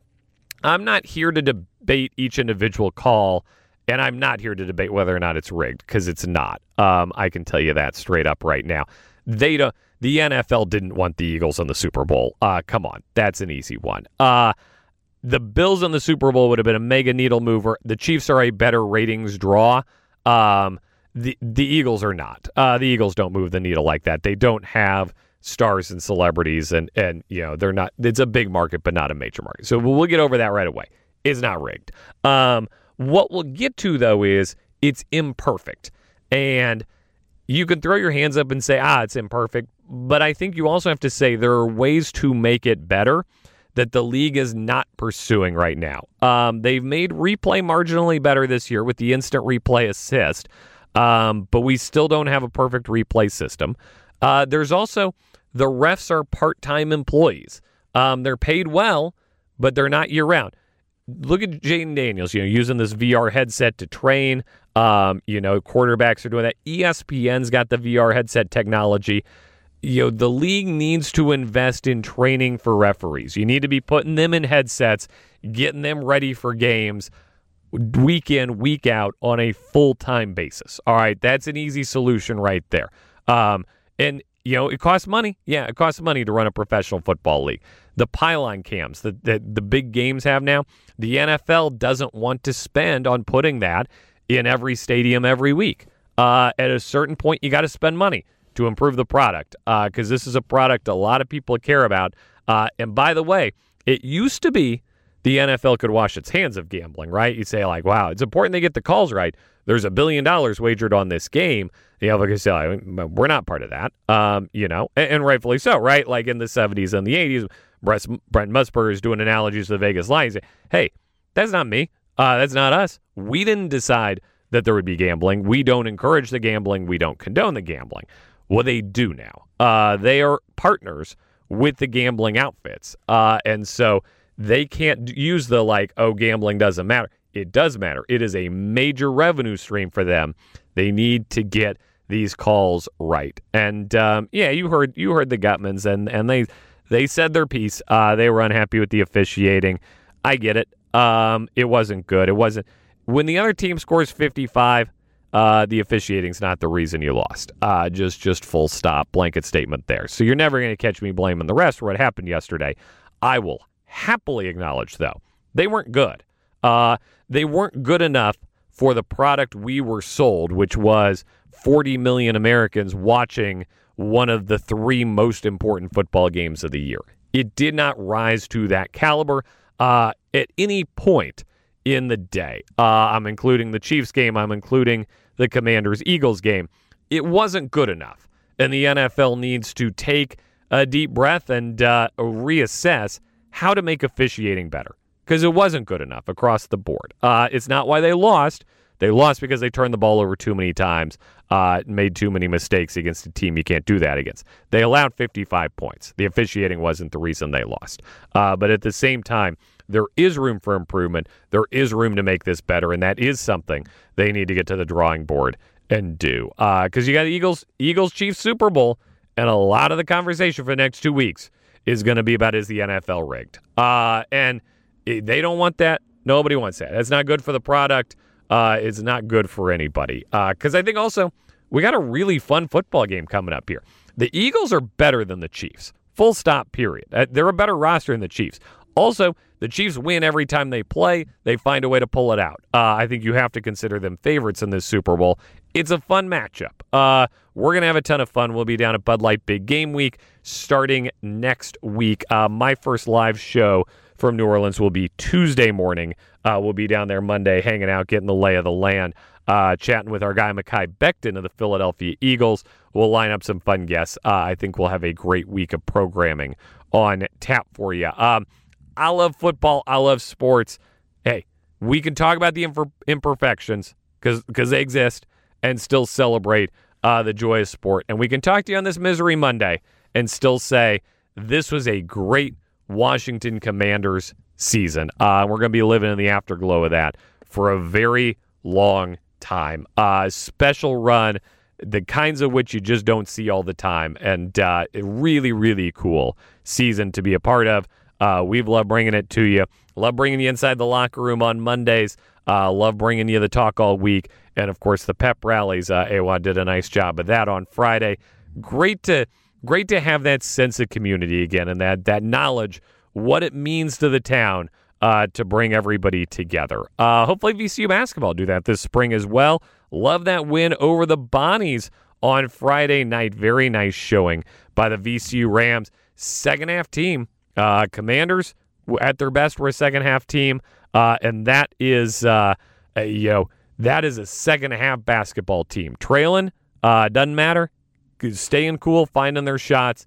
not here to debate each individual call, and I'm not here to debate whether or not it's rigged, because it's not. I can tell you that straight up right now. The NFL didn't want the Eagles in the Super Bowl. Come on, that's an easy one. The Bills in the Super Bowl would have been a mega needle mover. The Chiefs are a better ratings draw. The Eagles are not. The Eagles don't move the needle like that. They don't have stars and celebrities, and they're not. It's a big market, but not a major market. So we'll get over that right away. It's not rigged. What we'll get to, though, is it's imperfect. And you can throw your hands up and say, it's imperfect. But I think you also have to say there are ways to make it better that the league is not pursuing right now. They've made replay marginally better this year with the instant replay assist, but we still don't have a perfect replay system. There's also the refs are part-time employees. They're paid well, but they're not year-round. Look at Jayden Daniels, using this VR headset to train. Quarterbacks are doing that. ESPN's got the VR headset technology. The league needs to invest in training for referees. You need to be putting them in headsets, getting them ready for games week in, week out on a full-time basis. All right, that's an easy solution right there. And it costs money. Yeah, it costs money to run a professional football league. The pylon cams that the big games have now, the NFL doesn't want to spend on putting that in every stadium every week. At a certain point, you got to spend money to improve the product, because this is a product a lot of people care about. And by the way, it used to be the NFL could wash its hands of gambling, right? You say, wow, it's important they get the calls right. There's $1 billion wagered on this game. Like I say, we're not part of that, and rightfully so, right? Like in the 70s and the 80s, Brent Musburger is doing analogies to the Vegas Lions. Hey, that's not me. That's not us. We didn't decide that there would be gambling. We don't encourage the gambling. We don't condone the gambling. Well, they do now. They are partners with the gambling outfits. And so they can't use the gambling doesn't matter. It does matter. It is a major revenue stream for them. They need to get these calls right. And you heard the Gutmans, and they said their piece. They were unhappy with the officiating. I get it. It wasn't good. It wasn't. When the other team scores 55, the officiating's not the reason you lost. Just full stop, blanket statement there. So you're never going to catch me blaming the rest for what happened yesterday. I will happily acknowledge, though, they weren't good. They weren't good enough for the product we were sold, which was 40 million Americans watching one of the 3 most important football games of the year. It did not rise to that caliber. at any point in the day. I'm including the Chiefs game. I'm including the Commanders-Eagles game. It wasn't good enough, and the NFL needs to take a deep breath and reassess how to make officiating better, because it wasn't good enough across the board. It's not why they lost. They lost because they turned the ball over too many times, made too many mistakes against a team you can't do that against. They allowed 55 points. The officiating wasn't the reason they lost. But at the same time, there is room for improvement. There is room to make this better, and that is something they need to get to the drawing board and do. Because you got the Eagles-Chiefs Super Bowl, and a lot of the conversation for the next 2 weeks is going to be about, is the NFL rigged? And they don't want that. Nobody wants that. That's not good for the product. It's not good for anybody. Because I think also we got a really fun football game coming up here. The Eagles are better than the Chiefs. Full stop, period. They're a better roster than the Chiefs. Also, the Chiefs win every time they play. They find a way to pull it out. I think you have to consider them favorites in this Super Bowl. It's a fun matchup. We're going to have a ton of fun. We'll be down at Bud Light Big Game Week starting next week. My first live show from New Orleans will be Tuesday morning. We'll be down there Monday hanging out, getting the lay of the land, chatting with our guy Mekhi Becton of the Philadelphia Eagles. We'll line up some fun guests. I think we'll have a great week of programming on tap for you. I love football. I love sports. Hey, we can talk about the imperfections because they exist and still celebrate the joy of sport. And we can talk to you on this Misery Monday and still say this was a great Washington Commanders season. We're going to be living in the afterglow of that for a very long time. Special run, the kinds of which you just don't see all the time, and a really, really cool season to be a part of. We've loved bringing it to you. Love bringing you inside the locker room on Mondays. Love bringing you the talk all week. And, of course, the pep rallies. AWOD did a nice job of that on Friday. Great to have that sense of community again and that knowledge, what it means to the town to bring everybody together. Hopefully VCU basketball do that this spring as well. Love that win over the Bonnies on Friday night. Very nice showing by the VCU Rams. Second half team. Commanders at their best were a second half team, and that is that is a second half basketball team. Trailing doesn't matter, staying cool, finding their shots.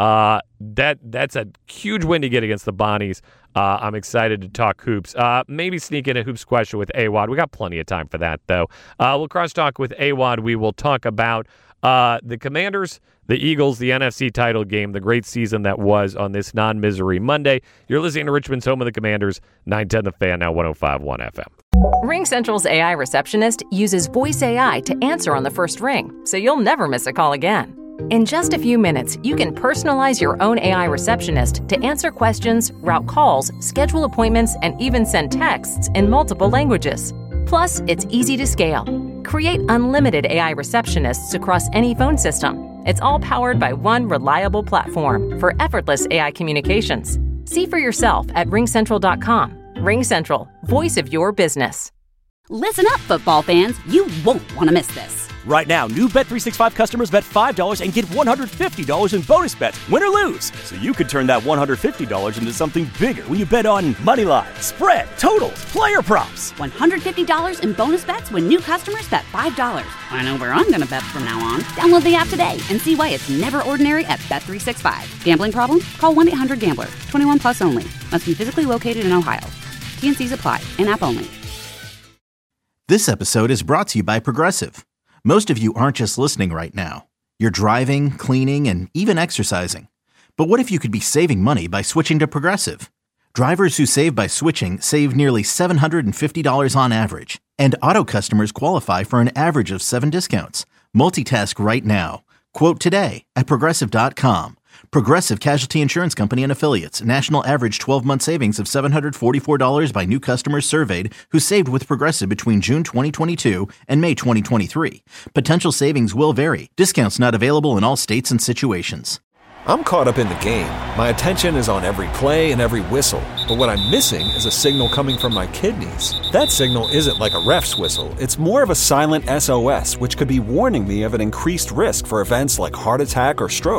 That's a huge win to get against the Bonnies. I'm excited to talk hoops. Maybe sneak in a hoops question with AWOD. We got plenty of time for that though. We'll cross talk with AWOD. We will talk about the Commanders, the Eagles, the NFC title game, the great season that was on this non-misery Monday. You're listening to Richmond's home of the Commanders, 910 The Fan, now 105.1 FM. RingCentral's AI receptionist uses voice AI to answer on the first ring, so you'll never miss a call again. In just a few minutes, you can personalize your own AI receptionist to answer questions, route calls, schedule appointments, and even send texts in multiple languages. Plus, it's easy to scale. Create unlimited AI receptionists across any phone system. It's all powered by one reliable platform for effortless AI communications. See for yourself at ringcentral.com. RingCentral, voice of your business. Listen up, football fans. You won't want to miss this. Right now, new Bet365 customers bet $5 and get $150 in bonus bets, win or lose. So you could turn that $150 into something bigger when you bet on money line, spread, totals, player props. $150 in bonus bets when new customers bet $5. I know where I'm going to bet from now on. Download the app today and see why it's never ordinary at Bet365. Gambling problem? Call 1-800-GAMBLER. 21 plus only. Must be physically located in Ohio. T&Cs apply. In-app only. This episode is brought to you by Progressive. Most of you aren't just listening right now. You're driving, cleaning, and even exercising. But what if you could be saving money by switching to Progressive? Drivers who save by switching save nearly $750 on average. And auto customers qualify for an average of 7 discounts. Multitask right now. Quote today at Progressive.com. Progressive Casualty Insurance Company and Affiliates. National average 12-month savings of $744 by new customers surveyed who saved with Progressive between June 2022 and May 2023. Potential savings will vary. Discounts not available in all states and situations. I'm caught up in the game. My attention is on every play and every whistle. But what I'm missing is a signal coming from my kidneys. That signal isn't like a ref's whistle. It's more of a silent SOS, which could be warning me of an increased risk for events like heart attack or stroke.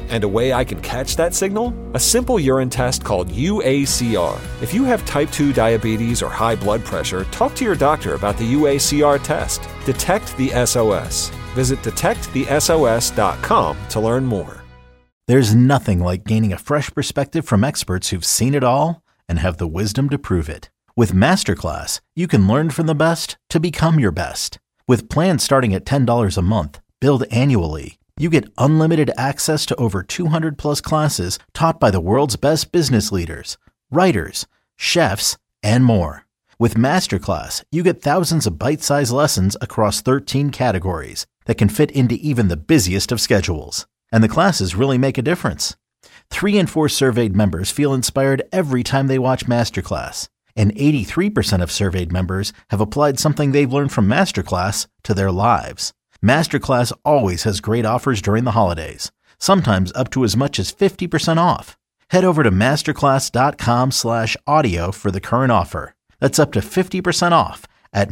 And a way I can catch that signal? A simple urine test called UACR. If you have type 2 diabetes or high blood pressure, talk to your doctor about the UACR test. Detect the SOS. Visit detectthesos.com to learn more. There's nothing like gaining a fresh perspective from experts who've seen it all and have the wisdom to prove it. With Masterclass, you can learn from the best to become your best. With plans starting at $10 a month, billed annually, you get unlimited access to over 200 plus classes taught by the world's best business leaders, writers, chefs, and more. With Masterclass, you get thousands of bite-sized lessons across 13 categories that can fit into even the busiest of schedules. And the classes really make a difference. 3 in 4 surveyed members feel inspired every time they watch Masterclass. And 83% of surveyed members have applied something they've learned from Masterclass to their lives. Masterclass always has great offers during the holidays, sometimes up to as much as 50% off. Head over to masterclass.com/audio for the current offer. That's up to 50% off at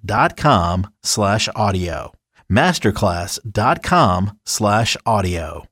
masterclass.com/audio. masterclass.com/audio.